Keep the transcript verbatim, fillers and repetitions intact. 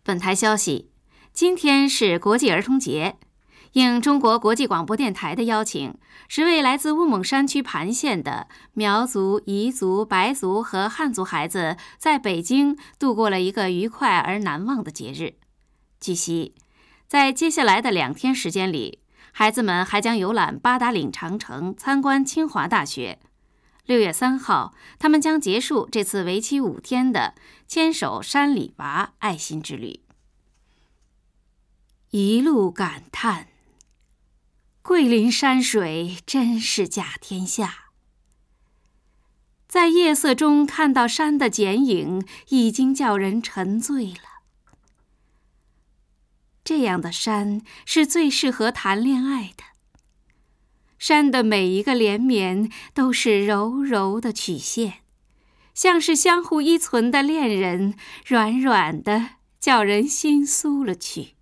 本台消息，今天是国际儿童节，应中国国际广播电台的邀请，十位来自乌蒙山区盘县的苗族、彝族、白族和汉族孩子在北京度过了一个愉快而难忘的节日。据悉，在接下来的两天时间里，孩子们还将游览八达岭长城，参观清华大学。六月三号，他们将结束这次为期五天的牵手山里娃爱心之旅。一路感叹，桂林山水真是甲天下。在夜色中看到山的剪影，已经叫人沉醉了。这样的山是最适合谈恋爱的。山的每一个连绵都是柔柔的曲线，像是相互依存的恋人，软软的，叫人心酥了去。